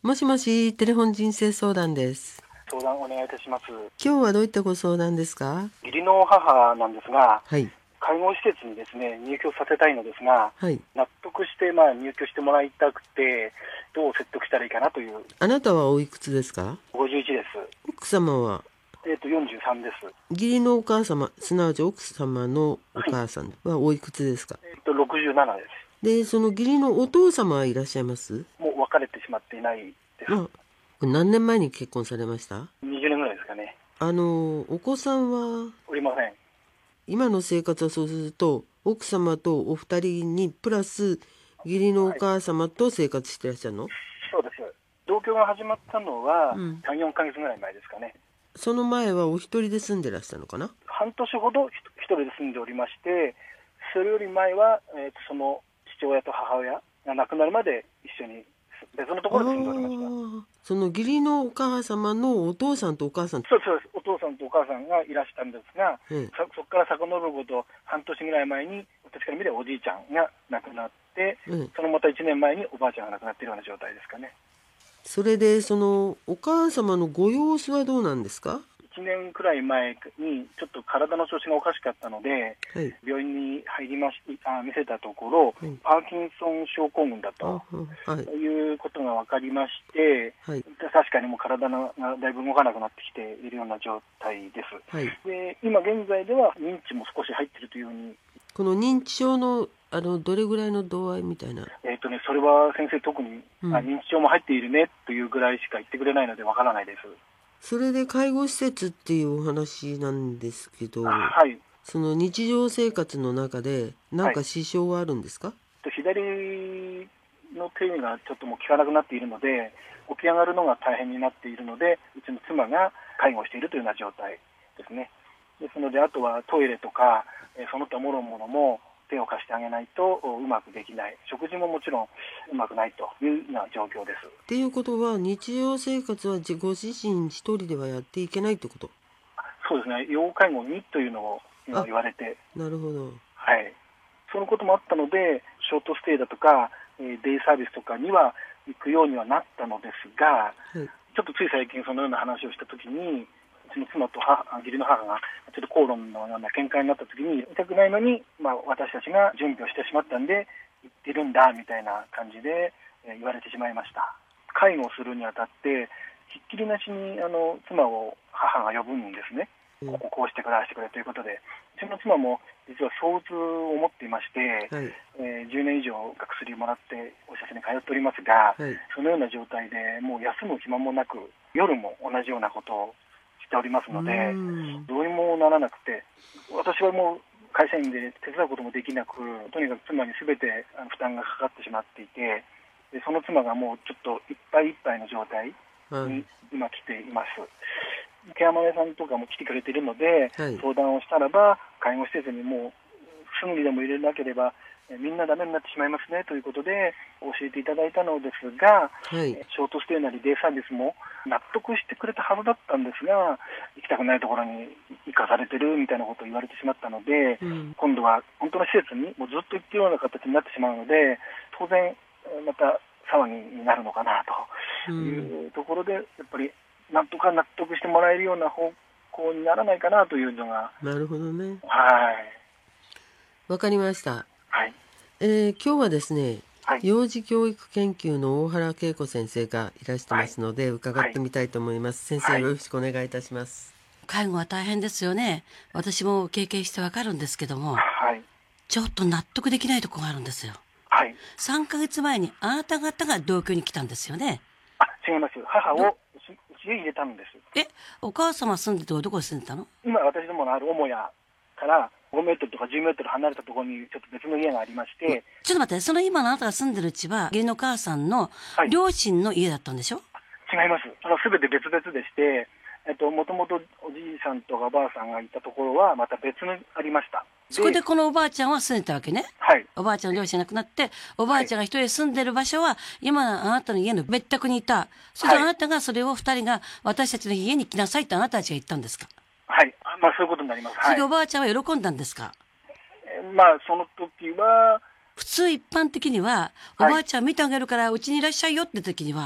もしもし、テレフォン人生相談です。 相談お願いいたします。 今日はどういったご相談ですか？ 義理の母なんですが、 はい。 介護施設にですね、入居させたいのですが、 はい。 納得して入居してもらいたくて、どう説得したらいいかなという。 あなたはおいくつですか？ 51です。 奥様は？ 43です。 義理のお母様、すなわち奥様のおはい。 母さんはおいくつですか？ 67でで、その義理のお父様はいらっしゃいます？ す。もう別れてしまっていないです。 まあ、これ何年前に結婚されました？ 20年ぐらいですかね。 お子さんは？ おりません。 今の生活はそうすると、奥様とお二人にプラス、義理のおはい。 母様と生活してらっしゃるの？ そうです。同居が始まったのはうん。 3、4ヶ月ぐらい前ですかね。 その前はお一人で住んでらっしゃるのかな？ 半年ほど一人で住んでおりまして、それより前は、その父親と母親が亡くなるまで一緒に別のとあころで住んでおりました。 あ、その義理のお母様のお父さんとお母さん、 そうです。お父さんとお母さんがいらしたんですが、 ええ、 そこから遡ること半年ぐらい前に、私から見ればおじいちゃんが亡くなって、 ええ、 そのまた1年前におばあちゃんが亡くなっているような状態ですかね。 それでそのお母様のご様子はどうなんですか？ 1年くらい前にちょっと体の調子がおかしかったので、 はい、 病院に入りまし見せたところ、 はい、 パーキンソン症候群だあ、 とはい、 いうことが分かりまして、 はい、 確かにもう体がだいぶ動かなくなってきているような状態です。 はい。 で、今現在では認知も少し入っているというように、 この認知症のどれぐらいの度合いみたいな。 それは先生特に、 うん。 認知症も入っているねというぐらいしか言ってくれないので分からないです。 それで介護施設っていうお話なんですけど、 はい。 その日常生活の中で何はい。 か支障はあるんですか？ 左の手がちょっともう効かなくなっているので、起き上がるのが大変になっているので、うちの妻が介護しているというような状態ですね。ですので、あとはトイレとか、その他もろもろも手を貸してあげないとうまくできない、食事ももちろんうまくないというような状況です。 っていうことは、日常生活はご自身一人ではやっていけないってこと？ そうですね、要介護2というのを今あ、 言われて、 なるほど。 はい、そのこともあったので、ショートステイだとか、デイサービスとかには行くようにはなったのですが、 はい。 ちょっとつい最近そのような話をしたときに、うちの妻と義理の母がちょっと口論のような喧嘩になったときに、痛くないのに、私たちが準備をしてしまったんで、言ってるんだみたいな感じで、言われてしまいました。介護をするにあたって、ひっきりなしに妻を母が呼ぶんですね。こここうしてくれ、ああしてくれということで、うちの妻も実は躁うつを持っていまして、 はい。 10年以上が薬をもらってお医者さんに通っておりますが、 はい。 そのような状態でもう休む暇もなく、夜も同じようなことをしておりますうーので、 ん。 どうにもならなくて、私はもう会社員で手伝うこともできなく、とにかく妻に全て負担がかかってしまっていて、でその妻がもうちょっといっぱいいっぱいの状態にはい。 今来ています。ケアマネさんとかも来てくれているので、 はい。 相談をしたらば、介護施設にもうすぐにでも入れなければ、みんなダメになってしまいますねということで教えていただいたのですが、 はい。 ショートステイなりデイサービスも納得してくれたはずだったんですが、行きたくないところに行かされてるみたいなことを言われてしまったので、 うん。 今度は本当の施設にもうずっと行っているような形になってしまうので、当然また騒ぎになるのかなうとん。 いうところで、やっぱりなんとか納得してもらえるような方向にならないかなというのが、 なるほどね。 はい、 わかりました。 はい、 今日はですね、 はい、 幼児教育研究の大原恵子先生がいらしてはい、 ますので、伺っはい、 てみたいと思います。先生、 はい、 よろしくお願いいたします。 介護は大変ですよね。私も経験してわかるんですけども、 はい、 ちょっと納得できないところがあるんですよ。 はい。 3ヶ月前にあなた方が同居に来たんですよね。 違います。母ど、 をうちへ入れたんです。 え、お母様住んでてどこに住んでたの？ 今、私どものある母屋から5メートルとか10メートル離れたところにちょっと別の家がありまして、 ちょっと待って、その今のあなたが住んでる家は、義理の母さんのはい、 両親の家だったんでしょ？ 違います。すべて別々でして、もともとおじいさんとかおばあさんがいたところはまた別にありました。で、 そこでこのおばあちゃんは住んでたわけね。 はい、 おばあちゃんの両親亡くなって、おばはい、 あちゃんが一人で住んでる場所は、今のあなたの家の別宅にいた。それであなたがそれを二人が私たちの家に来なさいってあなたたちが言ったんですか？ はい、そういうことになります。はい。 それでおばあちゃんは喜んだんですか？ その時は、 普通一般的には、おはい、 ばあちゃん見てあげるからうちにいらっしゃいよって時には、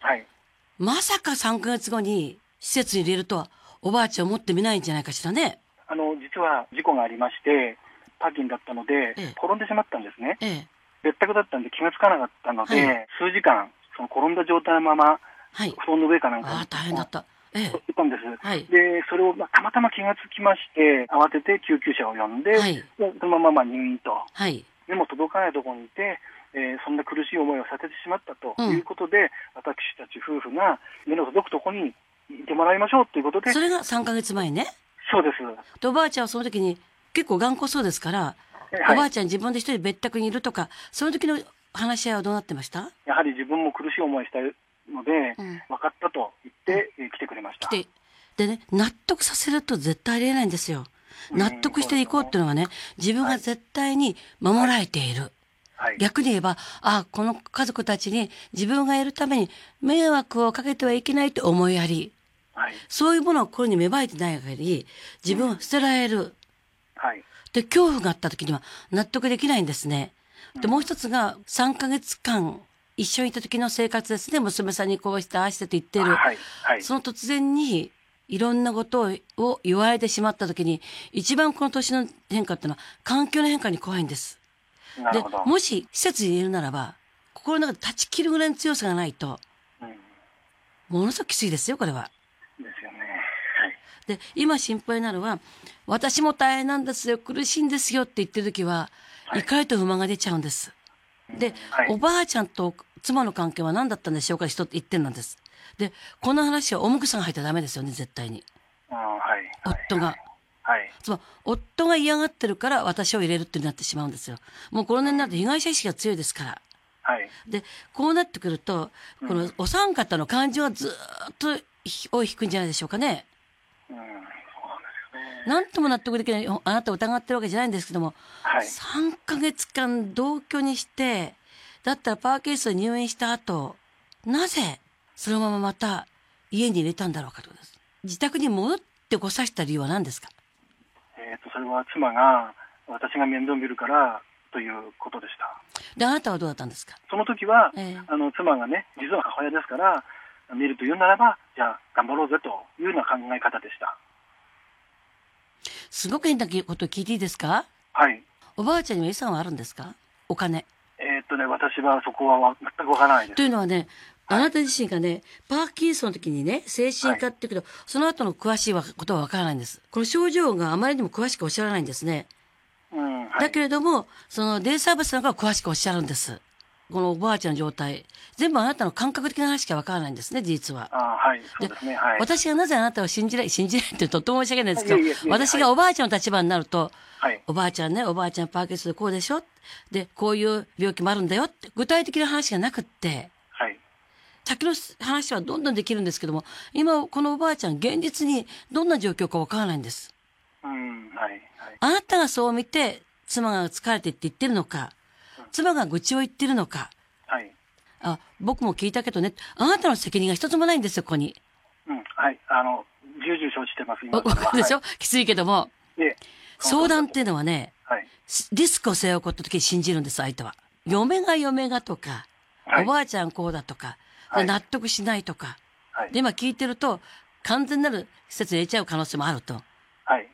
はい。 まさか3ヶ月後に施設に入れるとはおばあちゃん思ってみないんじゃないかしらね。 実は事故がありまして、パーキンだったので、 ええ転んでしまったんですね。 ええ。 別宅だったんで気がつかなかったので、 は数時間、その転んだ状態のまま、 はい。 布団の上かなんかああ、大変だった。ええ。 いたんです。 はいで、それをたまたま気がつきまして、慌てて救急車を呼んで、 はいでそのまま入院と。 はい。 目も届かないところにいて、そんな苦しい思いをさせてしまったとうんいうことで、私たち夫婦が目の届くところにいてもらいましょうということで、 それが3ヶ月前ね。 そうです。 で、おばあちゃんはその時に結構頑固そうですから、 はいおばあちゃん自分で一人別宅にいるとか、その時の話し合いはどうなってました？ やはり自分も苦しい思いしたので、 うん分かったと言って、来てくれました。 来て、でね、納得させると絶対ありえないんですよ。 うん納得していこうっていうのはね、自分が絶対に守られている。 はい。 逆に言えば、あ、この家族たちに自分がいるために迷惑をかけてはいけないと思いやり、 はい。 そういうものを心に芽生えてない限り、自分を捨てられる。 はい。 で、恐怖があった時には納得できないんですね。で、もう一つが3ヶ月間一緒にいた時の生活ですね。娘さんにこうしてああしてと言ってる。 はい。はい。 その突然にいろんなことを言われてしまった時に、一番この年の変化っていうのは環境の変化に怖いんです。で、 なるほど。 もし施設に入れるならば、心の中で断ち切るぐらいの強さがないと、 うんものすごくきついですよ、これは。 ですよね。 で、今心配なのは、私も大変なんですよ、苦しいんですよって言ってる時は、 はい怒りと不満が出ちゃうんです。で、 はいおばあちゃんと妻の関係は何だったんでしょうか、人って言ってるんです。で、この話は重くさが入ったらダメですよね、絶対に。 はい。はい。 夫が。 はい。 つまり、夫が嫌がってるから私を入れるってなってしまうんですよ。もうこの年になると被害者意識が強いですから。 はい。 で、こうなってくると、このお三方の感情がずーっと尾を引くんじゃないでしょうかね。 そうなんですよね。 なんとも納得できない、あなたを疑ってるわけじゃないんですけども、 はい。 3ヶ月間同居にして、だったらパーケースで入院した後、なぜそのまままた家に入れたんだろうかということです。自宅に戻ってこさせた理由は何ですか？ それは妻が、私が面倒見るからということでした。 で、あなたはどうだったんですか？ その時は、 ええ妻がね、実は母親ですから、見るというならば、じゃあ頑張ろうぜというような考え方でした。 すごく変なことを聞いていいですか？ はい。 おばあちゃんには遺産はあるんですか？お金。 私はそこは全くわからないです。 というのはね、あなた自身がね、パーキンソンの時にね、精神科って言うけど、その後の詳しいことはわからないんです。この症状があまりにも詳しくおっしゃらないんですね。 うん、はい。 だけれども、そのデイサービスなんかは詳しくおっしゃるんです。このおばあちゃんの状態。全部あなたの感覚的な話しかわからないんですね、実は。 はい、そうですね、はい。 私がなぜあなたを信じないってとっても申し訳ないですけどいえいえいえ、 私がおばあちゃんの立場になると、 はい。 おばあちゃんね、おばあちゃんパーキンソンでこうでしょで、こういう病気もあるんだよって、具体的な話がなくって、 はい。 先の話はどんどんできるんですけども、今このおばあちゃん現実にどんな状況かわからないんです。 うん、はい、はい。 あなたがそう見て、妻が疲れてって言ってるのか、妻が愚痴を言ってるのか、 はい。 あ、僕も聞いたけどね、あなたの責任が一つもないんですよ、ここに。 うん、はい。重々承知してます、今わかるでしょ、きついけども、 いえ。 相談っていうのはね、 はい。 リスクを背負うこと時に信じるんです、相手は。嫁がとか、 はいおばあちゃんこうだとか、 はい納得しないとか。 はい。 で、今聞いてると、完全なる施設に入れちゃう可能性もあると。 はい。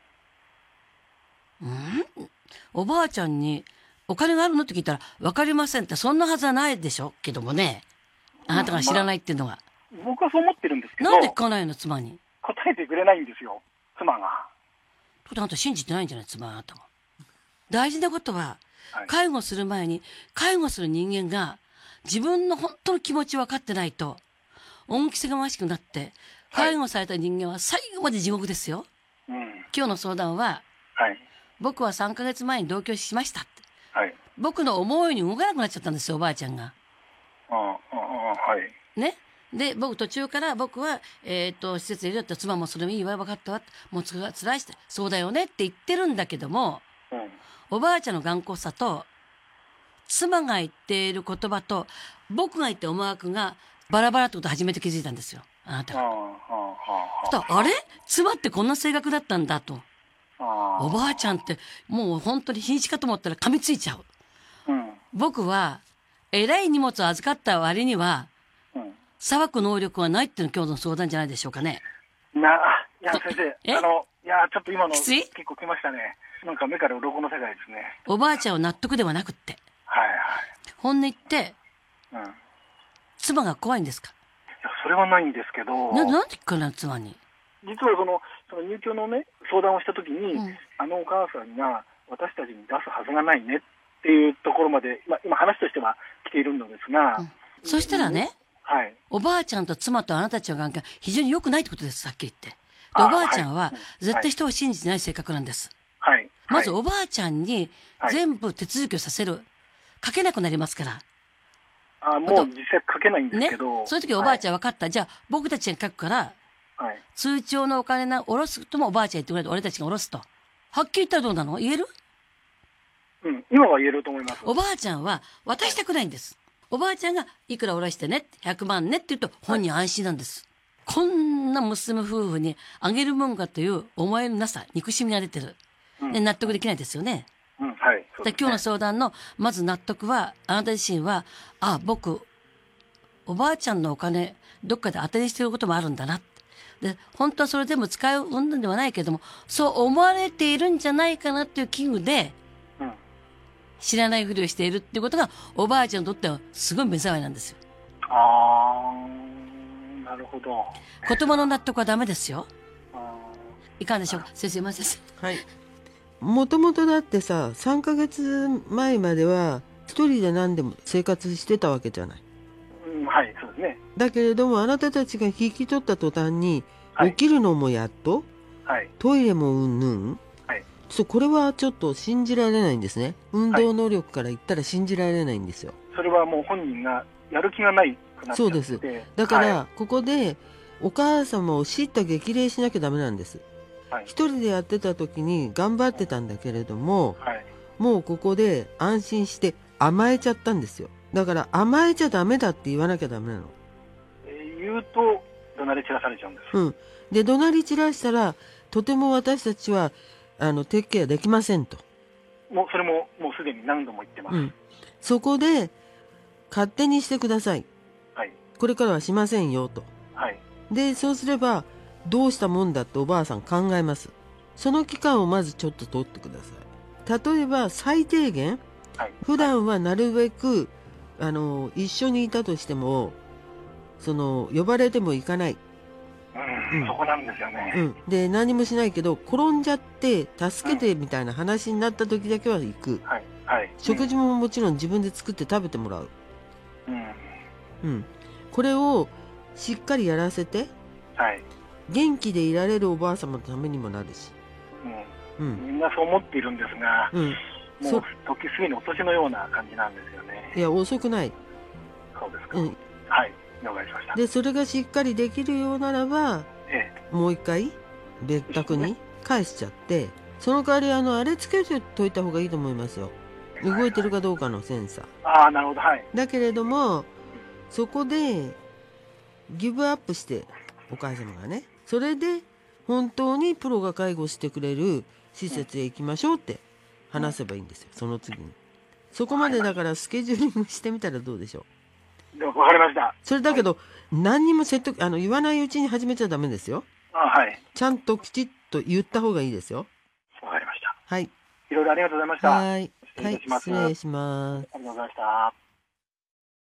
おばあちゃんに、お金があるのって聞いたら、わかりませんって、そんなはずはないでしょけどもね。あなたが知らないっていうのは。 僕はそう思ってるんですけど、 なんで聞かないの、妻に。 答えてくれないんですよ、妻が。 あなた信じてないんじゃない、妻あなたも。大事なことは、 はい。 介護する前に、介護する人間が、自分の本当の気持ちを分かってないと、恩着せがましくなって、介護された人間は最後まで地獄ですよ。 うん。 今日の相談は、 はい。 僕は3ヶ月前に同居しましたって。 はい。 僕の思うように動かなくなっちゃったんですよ、おばあちゃんが。 はい。 ね。で、僕途中から僕は、施設にいるよって妻もそれもいいわ、分かったわ。もうつらいして、そうだよねって言ってるんだけども、 うん。 おばあちゃんの頑固さと、妻が言っている言葉と、僕が言って思惑がバラバラってことを初めて気づいたんですよ。あなたが。そしたらあれ妻ってこんな性格だったんだと。おばあちゃんってもう本当に瀕死かと思ったら噛みついちゃう。 うん。 僕は、えらい荷物を預かった割には、 うん。 裁く能力はないっていうのが今日の相談じゃないでしょうかね。 いや、先生、 えいや、ちょっと今のきつい結構来ましたね。なんか目から鱗の世界ですね。 おばあちゃんは納得ではなくって。 はい本音言って、 はい。うん。い妻が怖いんですか？ や、それはないんですけど、 なんでかな、妻に。 実はその入居のね、相談をしたときに、 うんあのお母さんが私たちに出すはずがないねっていうところまで、今話としては来ているのですが、 そしたらね、 はい。 おばあちゃんと妻とあなたたちの関係は非常に良くないってことです、さっき言って。で、 あおばあちゃんははい絶対人を信じてない性格なんです。 はい。 まずはいおばあちゃんに全部手続きをさせる。書けなくなりますから。 もう実際書けないんですねけど、。 そういう時おばあちゃん、 ゃん分かった。じゃあ僕たちが書くから、 はい。 通帳のお金下ろすともおばあちゃん言ってくれると俺たちが下ろすと。はっきり言ったらどうなの？言える？ うん、今は言えると思います。 おばあちゃんは渡したくないんです。おばあちゃんがいくら下ろしてね、100万ねって言うと本人安心なんです。こんな娘夫婦にあげるもんかという思いのなさ、憎しみが出てる。で、納得できないですよね。 うん、はい。そうですねで今日の相談のまず納得は、あなた自身は、僕、おばあちゃんのお金、どっかで当てにしてることもあるんだな。で、本当はそれ全部使う云々ではないけれども、そう思われているんじゃないかなっていう危惧で、 うん。 知らないふりをしているっていうことが、おばあちゃんにとってはすごい目障りなんですよ。 なるほど。 言葉の納得はダメですよ。 あいかがでしょうか、先生、ません。 はい。もともとだってさ、3ヶ月前までは一人で何でも生活してたわけじゃない。 うん、はい、そうですね。 だけれどもあなたたちが引き取った途端に、 はい起きるのもやっと、 はい。 トイレもうんぬん、 はい。 これはちょっと信じられないんですね。運動能力から言ったら信じられないんですよ。 それはもう本人がやる気がないくなっちゃって。 そうです。だから、 はここでお母様を叱咤激励しなきゃダメなんです。 はい一人でやってた時に頑張ってたんだけれども、 はい。 もうここで安心して甘えちゃったんですよ。だから甘えちゃダメだって言わなきゃダメなの。 言うと怒鳴り散らされちゃうんです。 うん。で怒鳴り散らしたらとても私たちはテッケアできませんと。 もうそれももうすでに何度も言ってます。 うん。そこで勝手にしてください。 はい。 これからはしませんよと。 はい。 でそうすればどうしたもんだっておばあさん考えます。その期間をまずちょっと取ってください。例えば最低限、 はい。 普段はなるべく一緒にいたとしても呼ばれても行かない、 うん、そこなんですよね。 うん、で何もしないけど転んじゃって助けてみたいな話になった時だけは行く、 はい。はい。 食事ももちろん自分で作って食べてもらう、 うん。 うん、これをしっかりやらせてはい。 元気でいられるおばあ様のためにもなるし、 うん。 うんみんなそう思っているんですが、 うん、 もう時すぎのお年のような感じなんですよね。 いや遅くない、 そうですか。 うん、 はい。了解しました。 でそれがしっかりできるようならばえもう一回別宅に返しちゃってその代わりあれつけてといた方がいいと思いますよ。動いてるかどうかのセンサー。 なるほど。はい。 だけれどもそこでギブアップしてお母様がねそれで本当にプロが介護してくれる施設へ行きましょうって話せばいいんですよ。その次にそこまでだからスケジューリングしてみたらどうでしょう。 でも分かりました。 それだけど、何にも説得言わないうちに始めちゃダメですよ。 はい。 ちゃんときちっと言った方がいいですよ。 わかりました。 はい。 いろいろありがとうございました。 はい。 失礼いたします。 失礼します。 ありがとうございました。